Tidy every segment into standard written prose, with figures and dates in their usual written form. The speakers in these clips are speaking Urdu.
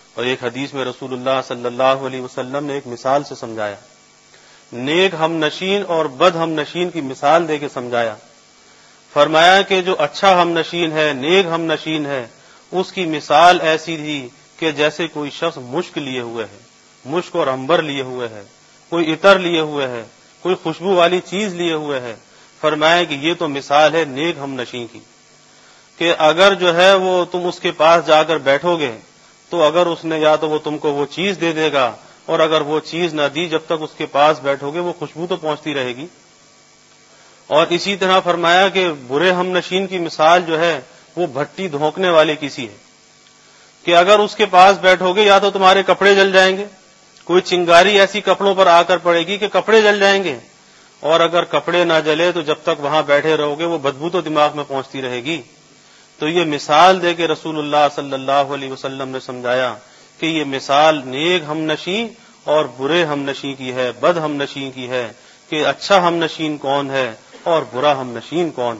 اور ایک حدیث میں رسول اللہ صلی اللہ علیہ وسلم نے ایک مثال سے سمجھایا، نیک ہم نشین اور بد ہم نشین کی مثال دے کے سمجھایا۔ فرمایا کہ جو اچھا ہم نشین ہے، نیک ہم نشین ہے، اس کی مثال ایسی تھی کہ جیسے کوئی شخص مشک لیے ہوئے ہے، مشک اور عنبر لیے ہوئے ہے، کوئی عطر لیے ہوئے ہے، کوئی خوشبو والی چیز لیے ہوئے ہے۔ فرمایا کہ یہ تو مثال ہے نیک ہم نشین کی، کہ اگر جو ہے وہ تم اس کے پاس جا کر بیٹھو گے تو اگر اس نے یا تو وہ تم کو وہ چیز دے دے گا، اور اگر وہ چیز نہ دی جب تک اس کے پاس بیٹھو گے وہ خوشبو تو پہنچتی رہے گی۔ اور اسی طرح فرمایا کہ برے ہم نشین کی مثال جو ہے وہ بھٹی دھونکنے والے کسی ہے، کہ اگر اس کے پاس بیٹھو گے یا تو تمہارے کپڑے جل جائیں گے، کوئی چنگاری ایسی کپڑوں پر آ کر پڑے گی کہ کپڑے جل جائیں گے، اور اگر کپڑے نہ جلے تو جب تک وہاں بیٹھے رہو گے وہ بدبو تو دماغ میں پہنچتی رہے گی۔ تو یہ مثال دے کے رسول اللہ صلی اللہ علیہ وسلم نے سمجھایا کہ یہ مثال نیک ہم نشین اور برے ہم نشین کی ہے، بد ہم نشین کی ہے، کہ اچھا ہم نشین کون ہے اور برا ہم نشین کون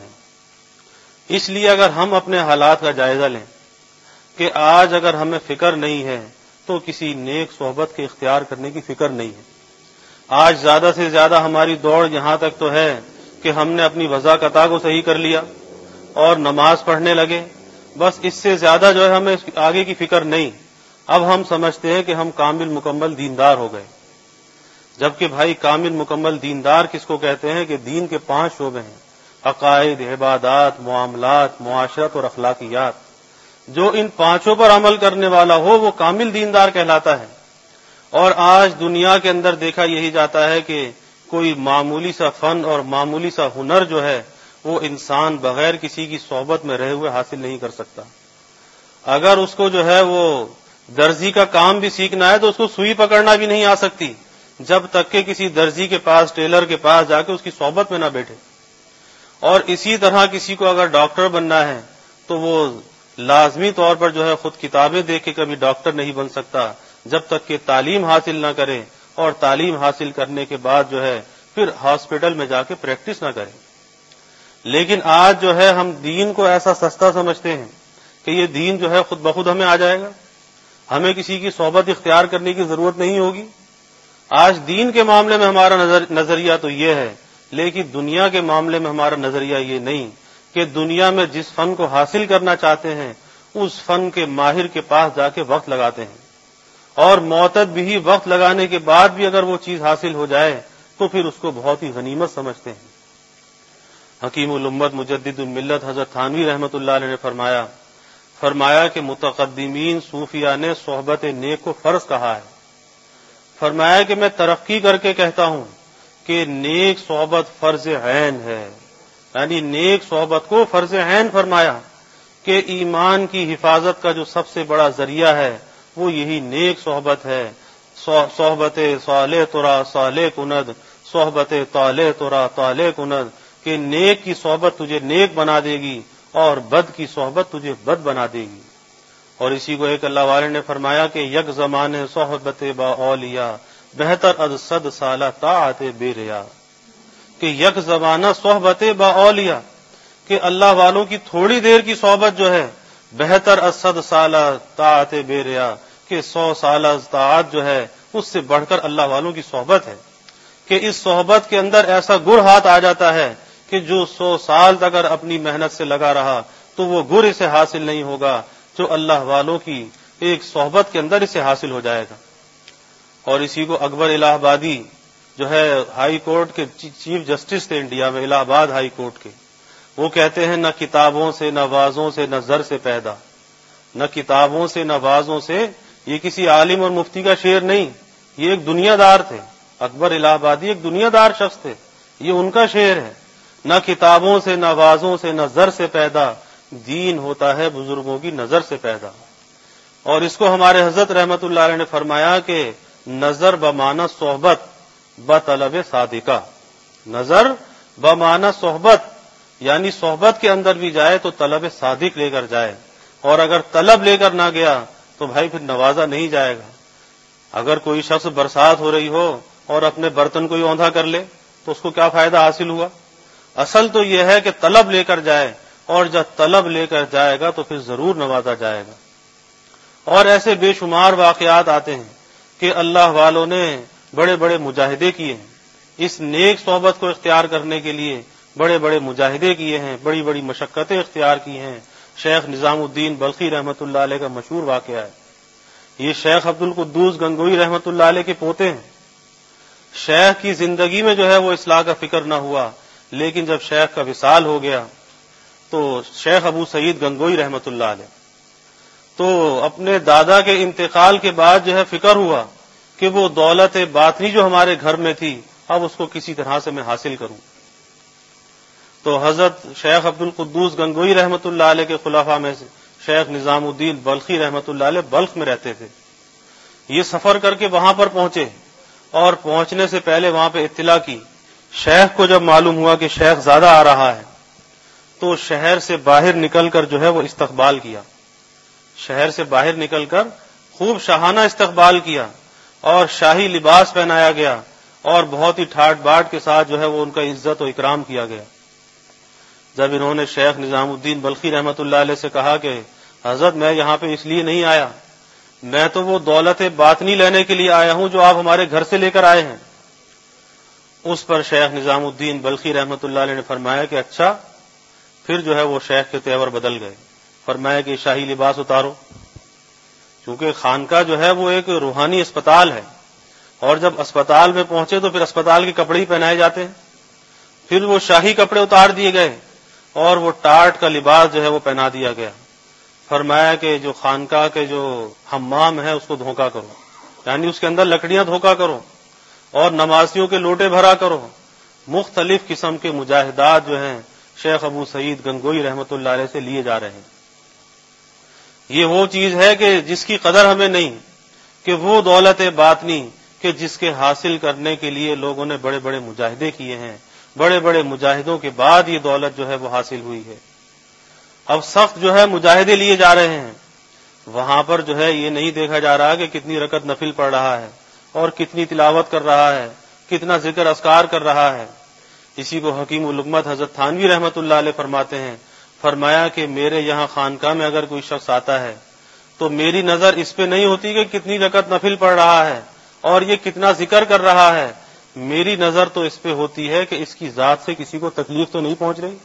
ہے۔ اس لیے اگر ہم اپنے حالات کا جائزہ لیں کہ آج اگر ہمیں فکر نہیں ہے تو کسی نیک صحبت کے اختیار کرنے کی فکر نہیں ہے۔ آج زیادہ سے زیادہ ہماری دوڑ یہاں تک تو ہے کہ ہم نے اپنی وضع قطع کو صحیح کر لیا اور نماز پڑھنے لگے، بس اس سے زیادہ جو ہے ہمیں آگے کی فکر نہیں۔ اب ہم سمجھتے ہیں کہ ہم کامل مکمل دیندار ہو گئے، جبکہ بھائی کامل مکمل دیندار کس کو کہتے ہیں کہ دین کے 5 شعبے ہیں: عقائد، عبادات، معاملات، معاشرت اور اخلاقیات۔ جو ان 5 پر عمل کرنے والا ہو وہ کامل دیندار کہلاتا ہے۔ اور آج دنیا کے اندر دیکھا یہی جاتا ہے کہ کوئی معمولی سا فن اور معمولی سا ہنر جو ہے وہ انسان بغیر کسی کی صحبت میں رہے ہوئے حاصل نہیں کر سکتا۔ اگر اس کو جو ہے وہ درزی کا کام بھی سیکھنا ہے تو اس کو سوئی پکڑنا بھی نہیں آ سکتی جب تک کہ کسی درزی کے پاس، ٹیلر کے پاس جا کے اس کی صحبت میں نہ بیٹھے۔ اور اسی طرح کسی کو اگر ڈاکٹر بننا ہے تو وہ لازمی طور پر جو ہے خود کتابیں دیکھ کے کبھی ڈاکٹر نہیں بن سکتا جب تک کہ تعلیم حاصل نہ کرے، اور تعلیم حاصل کرنے کے بعد جو ہے پھر ہاسپٹل میں جا کے پریکٹس نہ کرے۔ لیکن آج جو ہے ہم دین کو ایسا سستا سمجھتے ہیں کہ یہ دین جو ہے خود بخود ہمیں آ جائے گا، ہمیں کسی کی صحبت اختیار کرنے کی ضرورت نہیں ہوگی۔ آج دین کے معاملے میں ہمارا نظریہ تو یہ ہے، لیکن دنیا کے معاملے میں ہمارا نظریہ یہ نہیں کہ دنیا میں جس فن کو حاصل کرنا چاہتے ہیں اس فن کے ماہر کے پاس جا کے وقت لگاتے ہیں، اور معتد بھی وقت لگانے کے بعد بھی اگر وہ چیز حاصل ہو جائے تو پھر اس کو بہت ہی غنیمت سمجھتے ہیں۔ حکیم الامت مجدد الملت حضرت تھانوی رحمۃ اللہ علیہ نے فرمایا کہ متقدمین صوفیاء نے صحبت نیک کو فرض کہا ہے۔ فرمایا کہ میں ترقی کر کے کہتا ہوں کہ نیک صحبت فرض عین ہے، یعنی نیک صحبت کو فرض عین فرمایا کہ ایمان کی حفاظت کا جو سب سے بڑا ذریعہ ہے وہ یہی نیک صحبت ہے۔ صحبت صالح ترا صالح کند، صحبت طالح ترا طالح کند، کہ نیک کی صحبت تجھے نیک بنا دے گی اور بد کی صحبت تجھے بد بنا دے گی۔ اور اسی کو ایک اللہ والے نے فرمایا کہ یک زمانے صحبت با اولیاء بہتر از 100 سالہ طاعت بے ریا، کہ یک زمانہ صحبت با اولیاء، کہ اللہ والوں کی تھوڑی دیر کی صحبت جو ہے بہتر از 100 سالہ طاعت بے ریا، کہ 100 سالہ طاعت جو ہے اس سے بڑھ کر اللہ والوں کی صحبت ہے، کہ اس صحبت کے اندر ایسا گر ہاتھ آ جاتا ہے کہ جو 100 سال تک اگر اپنی محنت سے لگا رہا تو وہ گر اسے حاصل نہیں ہوگا جو اللہ والوں کی ایک صحبت کے اندر اسے حاصل ہو جائے گا۔ اور اسی کو اکبر الہ آبادی جو ہے ہائی کورٹ کے چیف جسٹس تھے انڈیا میں، الہ آباد ہائی کورٹ کے، وہ کہتے ہیں نہ کتابوں سے نہ وعظوں سے نہ زر سے پیدا، نہ کتابوں سے نہ وعظوں سے۔ یہ کسی عالم اور مفتی کا شعر نہیں، یہ ایک دنیا دار تھے، اکبر الہ آبادی ایک دنیا دار شخص تھے، یہ ان کا شعر ہے۔ نہ کتابوں سے نہ وعظوں سے نہ زر سے پیدا، دین ہوتا ہے بزرگوں کی نظر سے پیدا۔ اور اس کو ہمارے حضرت رحمت اللہ علیہ نے فرمایا کہ نظر بمعنی صحبت بطلب صادقہ، نظر بمعنی صحبت، یعنی صحبت کے اندر بھی جائے تو طلب صادق لے کر جائے، اور اگر طلب لے کر نہ گیا تو بھائی پھر نوازا نہیں جائے گا۔ اگر کوئی شخص برسات ہو رہی ہو اور اپنے برتن کو ہی اوندھا کر لے تو اس کو کیا فائدہ حاصل ہوا؟ اصل تو یہ ہے کہ طلب لے کر جائے، اور جب طلب لے کر جائے گا تو پھر ضرور نوازا جائے گا۔ اور ایسے بے شمار واقعات آتے ہیں کہ اللہ والوں نے بڑے بڑے مجاہدے کیے ہیں، اس نیک صحبت کو اختیار کرنے کے لیے بڑے بڑے مجاہدے کیے ہیں، بڑی بڑی مشقتیں اختیار کی ہیں۔ شیخ نظام الدین بلخی رحمۃ اللہ علیہ کا مشہور واقعہ ہے۔ یہ شیخ عبد القدوس گنگوئی رحمۃ اللہ علیہ کے پوتے ہیں۔ شیخ کی زندگی میں جو ہے وہ اصلاح کا فکر نہ ہوا، لیکن جب شیخ کا وصال ہو گیا تو شیخ ابو سعید گنگوئی رحمۃ اللہ علیہ تو اپنے دادا کے انتقال کے بعد جو ہے فکر ہوا کہ وہ دولت باطنی جو ہمارے گھر میں تھی اب اس کو کسی طرح سے میں حاصل کروں۔ تو حضرت شیخ عبد القدوس گنگوئی رحمۃ اللہ علیہ کے خلفاء میں سے شیخ نظام الدین بلخی رحمۃ اللہ علیہ بلخ میں رہتے تھے۔ یہ سفر کر کے وہاں پر پہنچے اور پہنچنے سے پہلے وہاں پہ اطلاع کی۔ شیخ کو جب معلوم ہوا کہ شیخ زیادہ آ رہا ہے تو شہر سے باہر نکل کر جو ہے وہ استقبال کیا، شہر سے باہر نکل کر خوب شاہانہ استقبال کیا اور شاہی لباس پہنایا گیا اور بہت ہی ٹھاٹ باٹ کے ساتھ جو ہے وہ ان کا عزت و اکرام کیا گیا۔ جب انہوں نے شیخ نظام الدین بلخی رحمۃ اللہ علیہ سے کہا کہ حضرت میں یہاں پہ اس لیے نہیں آیا، میں تو وہ دولت باطنی لینے کے لیے آیا ہوں جو آپ ہمارے گھر سے لے کر آئے ہیں، اس پر شیخ نظام الدین بلخی رحمۃ اللہ علیہ نے فرمایا کہ اچھا، پھر جو ہے وہ شیخ کے تیور بدل گئے۔ فرمایا کہ شاہی لباس اتارو، کیونکہ خانقاہ جو ہے وہ ایک روحانی اسپتال ہے، اور جب اسپتال میں پہنچے تو پھر اسپتال کے کپڑے ہی پہنائے جاتے ہیں۔ پھر وہ شاہی کپڑے اتار دیے گئے اور وہ ٹاٹ کا لباس جو ہے وہ پہنا دیا گیا۔ فرمایا کہ جو خانقاہ کے جو حمام ہے اس کو دھوکا کرو، یعنی اس کے اندر لکڑیاں دھوکا کرو اور نمازیوں کے لوٹے بھرا کرو۔ مختلف قسم کے مجاہدات جو ہیں شیخ ابو سعید گنگوئی رحمۃ اللہ علیہ سے لیے جا رہے ہیں۔ یہ وہ چیز ہے کہ جس کی قدر ہمیں نہیں، کہ وہ دولت باطنی کہ جس کے حاصل کرنے کے لیے لوگوں نے بڑے بڑے مجاہدے کیے ہیں، بڑے بڑے مجاہدوں کے بعد یہ دولت جو ہے وہ حاصل ہوئی ہے۔ اب سخت جو ہے مجاہدے لیے جا رہے ہیں، وہاں پر جو ہے یہ نہیں دیکھا جا رہا کہ کتنی رکعت نفل پڑھ رہا ہے اور کتنی تلاوت کر رہا ہے، کتنا ذکر اذکار کر رہا ہے۔ اسی کو حکیم الامت حضرت تھانوی رحمۃ اللہ علیہ فرماتے ہیں، فرمایا کہ میرے یہاں خانقاہ میں اگر کوئی شخص آتا ہے تو میری نظر اس پہ نہیں ہوتی کہ کتنی رکعت نفل پڑھ رہا ہے اور یہ کتنا ذکر کر رہا ہے، میری نظر تو اس پہ ہوتی ہے کہ اس کی ذات سے کسی کو تکلیف تو نہیں پہنچ رہی۔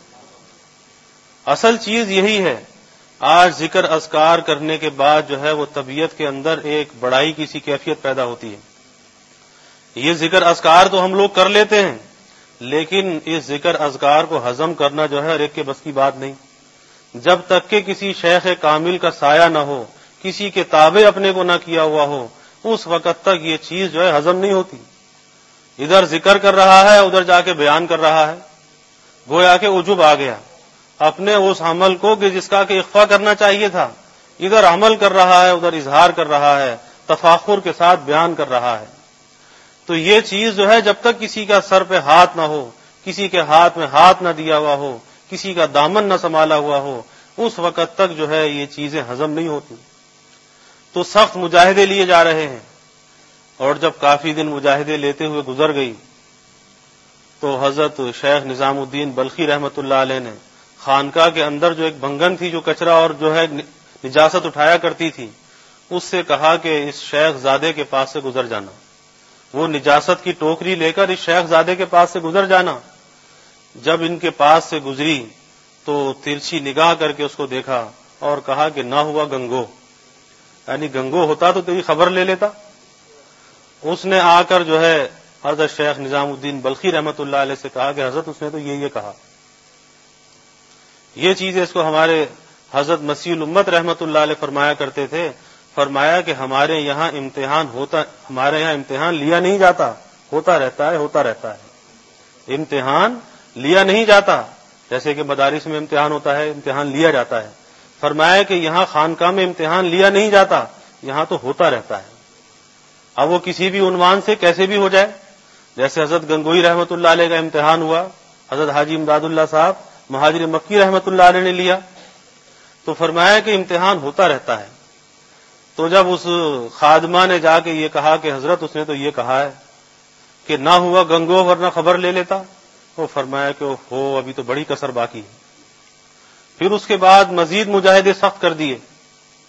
اصل چیز یہی ہے۔ آج ذکر اذکار کرنے کے بعد جو ہے وہ طبیعت کے اندر ایک بڑائی کی سی کیفیت پیدا ہوتی ہے۔ یہ ذکر اذکار تو ہم لوگ کر لیتے ہیں، لیکن اس ذکر اذکار کو ہضم کرنا جو ہے ہر ایک کے بس کی بات نہیں۔ جب تک کہ کسی شیخ کامل کا سایہ نہ ہو، کسی کے تابع اپنے کو نہ کیا ہوا ہو، اس وقت تک یہ چیز جو ہے ہضم نہیں ہوتی۔ ادھر ذکر کر رہا ہے، ادھر جا کے بیان کر رہا ہے، گویا کہ عجب آ گیا اپنے اس عمل کو کہ جس کا کہ اخفا کرنا چاہیے تھا، ادھر عمل کر رہا ہے، ادھر اظہار کر رہا ہے، تفاخر کے ساتھ بیان کر رہا ہے۔ تو یہ چیز جو ہے جب تک کسی کا سر پہ ہاتھ نہ ہو، کسی کے ہاتھ میں ہاتھ نہ دیا ہوا ہو، کسی کا دامن نہ سنبھالا ہوا ہو، اس وقت تک جو ہے یہ چیزیں ہضم نہیں ہوتی۔ تو سخت مجاہدے لیے جا رہے ہیں، اور جب کافی دن مجاہدے لیتے ہوئے گزر گئی تو حضرت شیخ نظام الدین بلخی رحمۃ اللہ علیہ نے خانقاہ کے اندر جو ایک بنگن تھی جو کچرا اور جو ہے نجاست اٹھایا کرتی تھی، اس سے کہا کہ اس شیخ زادے کے پاس سے گزر جانا۔ وہ نجاست کی ٹوکری لے کر اس شیخ زادے کے پاس سے گزر جانا۔ جب ان کے پاس سے گزری تو ترچھی نگاہ کر کے اس کو دیکھا اور کہا کہ نہ ہوا گنگو، یعنی گنگو ہوتا تو تیری خبر لے لیتا۔ اس نے آ کر جو ہے حضرت شیخ نظام الدین بلخی رحمۃ اللہ علیہ سے کہا کہ حضرت اس نے تو یہ کہا۔ یہ چیز اس کو ہمارے حضرت مسیح الامت رحمۃ اللہ علیہ فرمایا کرتے تھے، فرمایا کہ ہمارے یہاں امتحان لیا نہیں جاتا، ہوتا رہتا ہے، امتحان لیا نہیں جاتا، جیسے کہ مدارس میں امتحان ہوتا ہے، امتحان لیا جاتا ہے۔ فرمایا کہ یہاں خانقاہ میں امتحان لیا نہیں جاتا، یہاں تو ہوتا رہتا ہے۔ اب وہ کسی بھی عنوان سے کیسے بھی ہو جائے، جیسے حضرت گنگوئی رحمۃ اللہ علیہ کا امتحان ہوا، حضرت حاجی امداد اللہ صاحب مہاجر مکی رحمۃ اللہ علیہ نے لیا، تو فرمایا کہ امتحان ہوتا رہتا ہے۔ تو جب اس خادمہ نے جا کے یہ کہا کہ حضرت اس نے تو یہ کہا ہے کہ نہ ہوا گنگو ورنہ خبر لے لیتا، وہ فرمایا کہ ہو ابھی تو بڑی کسر باقی ہے۔ پھر اس کے بعد مزید مجاہدے سخت کر دیے،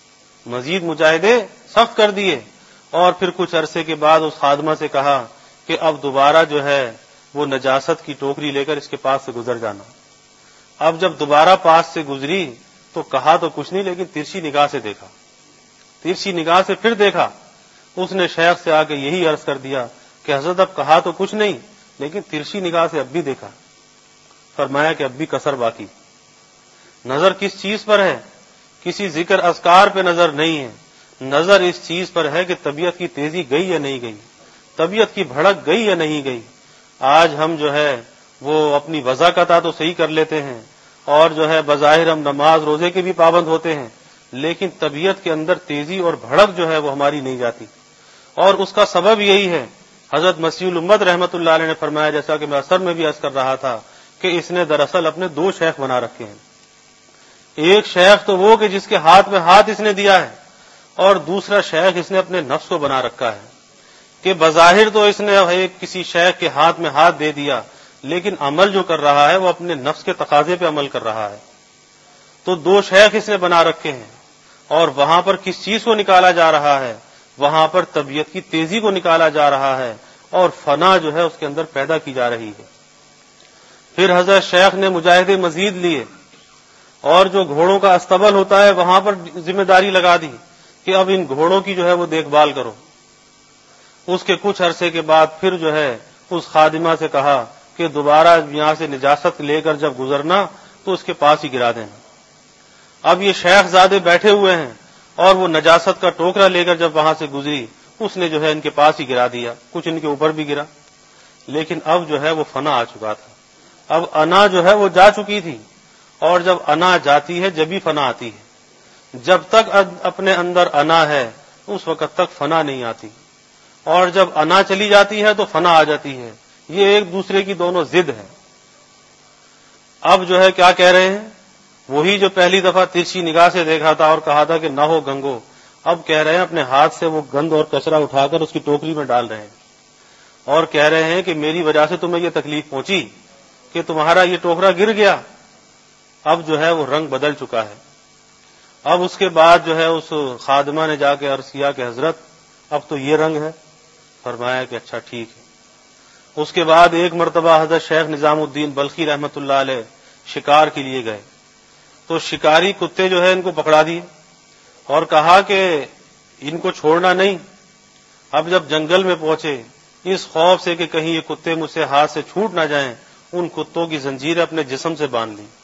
مزید مجاہدے سخت کر دیے، اور پھر کچھ عرصے کے بعد اس خادمہ سے کہا کہ اب دوبارہ جو ہے وہ نجاست کی ٹوکری لے کر اس کے پاس سے گزر جانا۔ اب جب دوبارہ پاس سے گزری تو کہا تو کچھ نہیں، لیکن ترچھی نگاہ سے دیکھا، ترچھی نگاہ سے پھر دیکھا۔ اس نے شیخ سے آ کے یہی عرض کر دیا کہ حضرت اب کہا تو کچھ نہیں، لیکن ترچھی نگاہ سے اب بھی دیکھا۔ فرمایا کہ اب بھی کسر باقی۔ نظر کس چیز پر ہے؟ کسی ذکر اذکار پہ نظر نہیں ہے، نظر اس چیز پر ہے کہ طبیعت کی تیزی گئی یا نہیں گئی، طبیعت کی بھڑک گئی یا نہیں گئی۔ آج ہم جو ہے وہ اپنی وضاقت تو صحیح کر لیتے ہیں، اور جو ہے بظاہر ہم نماز روزے کے بھی پابند ہوتے ہیں، لیکن طبیعت کے اندر تیزی اور بھڑک جو ہے وہ ہماری نہیں جاتی، اور اس کا سبب یہی ہے۔ حضرت مسیح الامت رحمت اللہ علیہ نے فرمایا، جیسا کہ میں اثر میں بھی عرض کر رہا تھا، کہ اس نے دراصل اپنے دو شیخ بنا رکھے ہیں۔ ایک شیخ تو وہ کہ جس کے ہاتھ میں ہاتھ اس نے دیا ہے، اور دوسرا شیخ اس نے اپنے نفس کو بنا رکھا ہے، کہ بظاہر تو اس نے ایک کسی شیخ کے ہاتھ میں ہاتھ دے دیا، لیکن عمل جو کر رہا ہے وہ اپنے نفس کے تقاضے پہ عمل کر رہا ہے۔ تو دو شیخ اس نے بنا رکھے ہیں، اور وہاں پر کس چیز کو نکالا جا رہا ہے؟ وہاں پر طبیعت کی تیزی کو نکالا جا رہا ہے، اور فنا جو ہے اس کے اندر پیدا کی جا رہی ہے۔ پھر حضرت شیخ نے مجاہدے مزید لیے، اور جو گھوڑوں کا استبل ہوتا ہے وہاں پر ذمہ داری لگا دی کہ اب ان گھوڑوں کی جو ہے وہ دیکھ بھال کرو۔ اس کے کچھ عرصے کے بعد پھر جو ہے اس خادمہ سے کہا کہ دوبارہ یہاں سے نجاست لے کر جب گزرنا تو اس کے پاس ہی گرا دینا۔ اب یہ شیخ زادے بیٹھے ہوئے ہیں، اور وہ نجاست کا ٹوکرا لے کر جب وہاں سے گزری، اس نے جو ہے ان کے پاس ہی گرا دیا، کچھ ان کے اوپر بھی گرا، لیکن اب جو ہے وہ فنا آ چکا تھا۔ اب انا جو ہے وہ جا چکی تھی، اور جب انا جاتی ہے جب ہی فنا آتی ہے۔ جب تک اپنے اندر انا ہے اس وقت تک فنا نہیں آتی، اور جب انا چلی جاتی ہے تو فنا آ جاتی ہے۔ یہ ایک دوسرے کی دونوں ضد ہے۔ اب جو ہے کیا کہہ رہے ہیں؟ وہی جو پہلی دفعہ ترچھی نگاہ سے دیکھا تھا اور کہا تھا کہ نہ ہو گنگو، اب کہہ رہے ہیں اپنے ہاتھ سے وہ گند اور کچرا اٹھا کر اس کی ٹوکری میں ڈال رہے ہیں، اور کہہ رہے ہیں کہ میری وجہ سے تمہیں یہ تکلیف پہنچی کہ تمہارا یہ ٹوکرا گر گیا۔ اب جو ہے وہ رنگ بدل چکا ہے۔ اب اس کے بعد جو ہے اس خادمہ نے جا کے عرض کیا کہ حضرت اب تو یہ رنگ ہے۔ فرمایا کہ اچھا ٹھیک ہے۔ اس کے بعد ایک مرتبہ حضرت شیخ نظام الدین بلخی رحمت اللہ علیہ شکار کے لیے گئے، تو شکاری کتے جو ہے ان کو پکڑا دیے اور کہا کہ ان کو چھوڑنا نہیں۔ اب جب جنگل میں پہنچے، اس خوف سے کہ کہیں یہ کتے مجھ سے ہاتھ سے چھوٹ نہ جائیں، ان کتوں کی زنجیریں اپنے جسم سے باندھ لی۔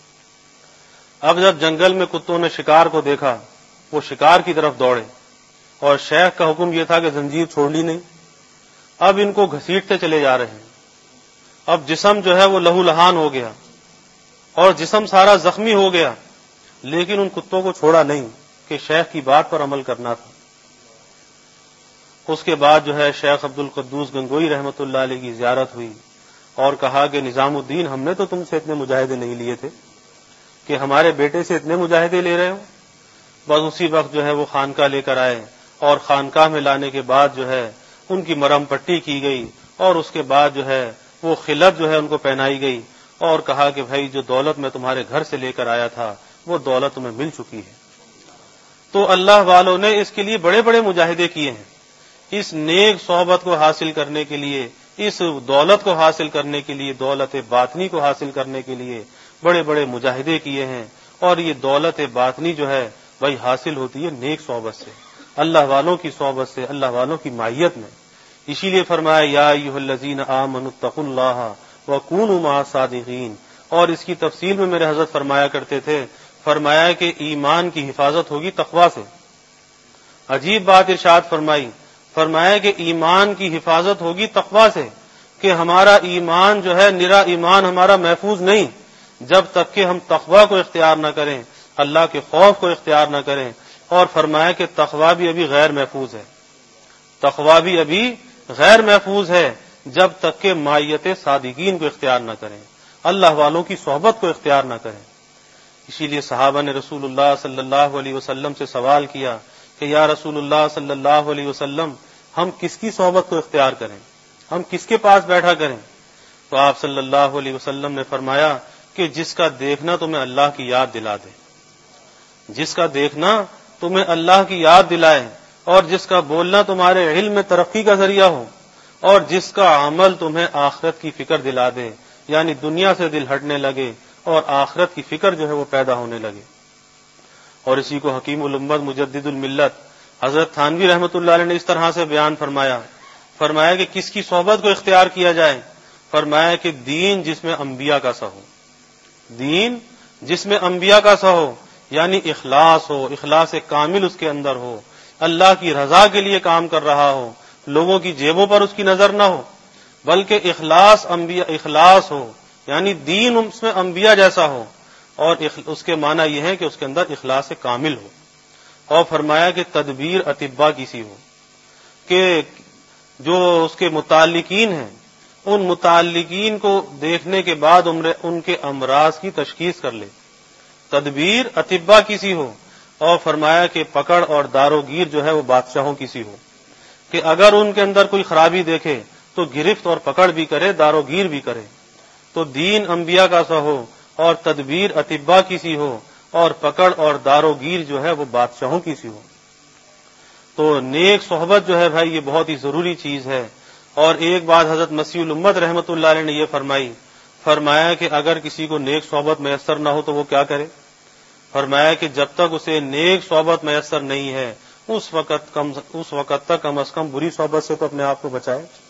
اب جب جنگل میں کتوں نے شکار کو دیکھا، وہ شکار کی طرف دوڑے، اور شیخ کا حکم یہ تھا کہ زنجیر چھوڑنی نہیں۔ اب ان کو گھسیٹتے چلے جا رہے ہیں۔ اب جسم جو ہے وہ لہو لہان ہو گیا، اور جسم سارا زخمی ہو گیا، لیکن ان کتوں کو چھوڑا نہیں کہ شیخ کی بات پر عمل کرنا تھا۔ اس کے بعد جو ہے شیخ عبد القدوس گنگوئی رحمت اللہ علیہ کی زیارت ہوئی، اور کہا کہ نظام الدین ہم نے تو تم سے اتنے مجاہدے نہیں لیے تھے کہ ہمارے بیٹے سے اتنے مجاہدے لے رہے ہو۔ بس اسی وقت جو ہے وہ خانقاہ لے کر آئے، اور خانقاہ میں لانے کے بعد جو ہے ان کی مرہم پٹی کی گئی، اور اس کے بعد جو ہے وہ خلعت جو ہے ان کو پہنائی گئی، اور کہا کہ بھائی جو دولت میں تمہارے گھر سے لے کر آیا تھا وہ دولت تمہیں مل چکی ہے۔ تو اللہ والوں نے اس کے لیے بڑے بڑے مجاہدے کیے ہیں، اس نیک صحبت کو حاصل کرنے کے لیے، اس دولت کو حاصل کرنے کے لیے، دولت باطنی کو حاصل کرنے کے لیے بڑے بڑے مجاہدے کیے ہیں، اور یہ دولت باطنی جو ہے وہی حاصل ہوتی ہے نیک صحبت سے، اللہ والوں کی صحبت سے، اللہ والوں کی معیت میں۔ اسی لیے فرمایا یا ایھا الذین آمنوا اتقوا اللہ وکونوا مع الصادقین، اور اس کی تفصیل میں میرے حضرت فرمایا کرتے تھے، فرمایا کہ ایمان کی حفاظت ہوگی تقویٰ سے۔ عجیب بات ارشاد فرمائی، فرمایا کہ ایمان کی حفاظت ہوگی تقویٰ سے، کہ ہمارا ایمان جو ہے نرا ایمان ہمارا محفوظ نہیں جب تک کہ ہم تقویٰ کو اختیار نہ کریں، اللہ کے خوف کو اختیار نہ کریں۔ اور فرمایا کہ تقویٰ بھی ابھی غیر محفوظ ہے، تقویٰ بھی ابھی غیر محفوظ ہے جب تک کہ معیت صادقین کو اختیار نہ کریں، اللہ والوں کی صحبت کو اختیار نہ کریں۔ اسی لیے صحابہ نے رسول اللہ صلی اللہ علیہ وسلم سے سوال کیا کہ یا رسول اللہ صلی اللہ علیہ وسلم ہم کس کی صحبت کو اختیار کریں، ہم کس کے پاس بیٹھا کریں؟ تو آپ صلی اللہ علیہ وسلم نے فرمایا کہ جس کا دیکھنا تمہیں اللہ کی یاد دلا دے، جس کا دیکھنا تمہیں اللہ کی یاد دلائے اور جس کا بولنا تمہارے علم میں ترقی کا ذریعہ ہو اور جس کا عمل تمہیں آخرت کی فکر دلا دے، یعنی دنیا سے دل ہٹنے لگے اور آخرت کی فکر جو ہے وہ پیدا ہونے لگے۔ اور اسی کو حکیم الامت مجدد الملت حضرت تھانوی رحمۃ اللہ علیہ نے اس طرح سے بیان فرمایا کہ کس کی صحبت کو اختیار کیا جائے؟ فرمایا کہ دین جس میں انبیاء کا سا ہو، دین جس میں انبیاء کا سا ہو، یعنی اخلاص ہو، اخلاص کامل اس کے اندر ہو، اللہ کی رضا کے لیے کام کر رہا ہو، لوگوں کی جیبوں پر اس کی نظر نہ ہو، بلکہ اخلاص ہو، یعنی دین اس میں انبیاء جیسا ہو، اور اس کے معنی یہ ہے کہ اس کے اندر اخلاص کامل ہو۔ اور فرمایا کہ تدبیر اطباء کی سی ہو، کہ جو اس کے متعلقین ہیں ان متعلقین کو دیکھنے کے بعد ان کے امراض کی تشخیص کر لے، تدبیر اطباء کی سی ہو۔ اور فرمایا کہ پکڑ اور داروگیر جو ہے وہ بادشاہوں کی سی ہو، کہ اگر ان کے اندر کوئی خرابی دیکھے تو گرفت اور پکڑ بھی کرے، داروگیر بھی کرے۔ تو دین انبیاء کا سا ہو اور تدبیر اطباء کی سی ہو اور پکڑ اور داروگیر جو ہے وہ بادشاہوں کی سی ہو۔ تو نیک صحبت جو ہے بھائی یہ بہت ہی ضروری چیز ہے۔ اور ایک بات حضرت مسیح الامت رحمۃ اللہ علیہ نے یہ فرمایا کہ اگر کسی کو نیک صحبت میسر نہ ہو تو وہ کیا کرے؟ فرمایا کہ جب تک اسے نیک صحبت میسر نہیں ہے اس وقت تک کم از کم بری صحبت سے تو اپنے آپ کو بچائے۔